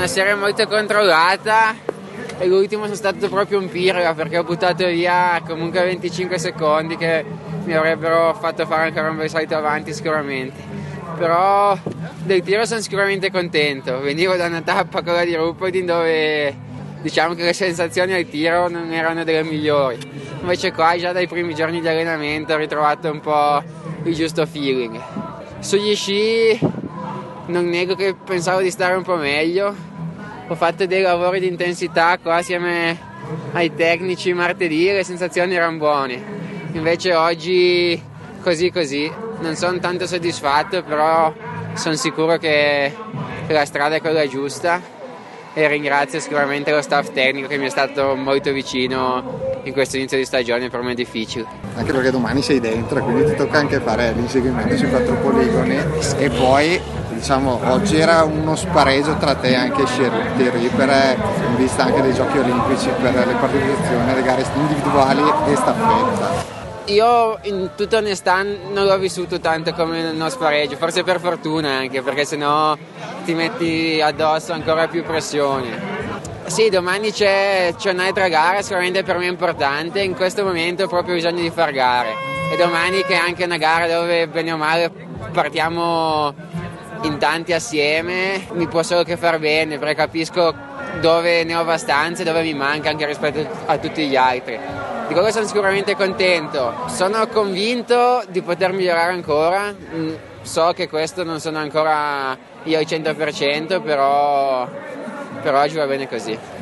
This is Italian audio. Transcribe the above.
una serie molto controllata e l'ultimo sono stato proprio un pirla perché ho buttato via comunque 25 secondi che mi avrebbero fatto fare ancora un bel salto avanti sicuramente. Però del tiro sono sicuramente contento. Venivo da una tappa, quella di Ruppolin, dove diciamo che le sensazioni al tiro non erano delle migliori. Invece qua già dai primi giorni di allenamento ho ritrovato un po' il giusto feeling. Sugli sci non nego che pensavo di stare un po' meglio. Ho fatto dei lavori di intensità qua assieme ai tecnici martedì e le sensazioni erano buone. Invece oggi così. Non sono tanto soddisfatto, però sono sicuro che la strada è quella giusta e ringrazio sicuramente lo staff tecnico che mi è stato molto vicino in questo inizio di stagione per me difficile. Anche perché domani sei dentro e quindi ti tocca anche fare l'inseguimento sui 4 poligoni e poi diciamo oggi era uno spareggio tra te e anche Thierry in vista anche dei giochi olimpici per le partecipazioni alle gare individuali e staffetta. Io in tutta onestà non l'ho vissuto tanto come uno spareggio, forse per fortuna anche, perché sennò ti metti addosso ancora più pressione. Sì, domani c'è un'altra gara, sicuramente per me è importante, in questo momento ho proprio bisogno di far gare. E domani che è anche una gara dove bene o male partiamo in tanti assieme, mi può solo che far bene, perché capisco dove ne ho abbastanza e dove mi manca anche rispetto a tutti gli altri. Di quello sono sicuramente contento, sono convinto di poter migliorare ancora, so che questo non sono ancora io al 100%, però per oggi va bene così.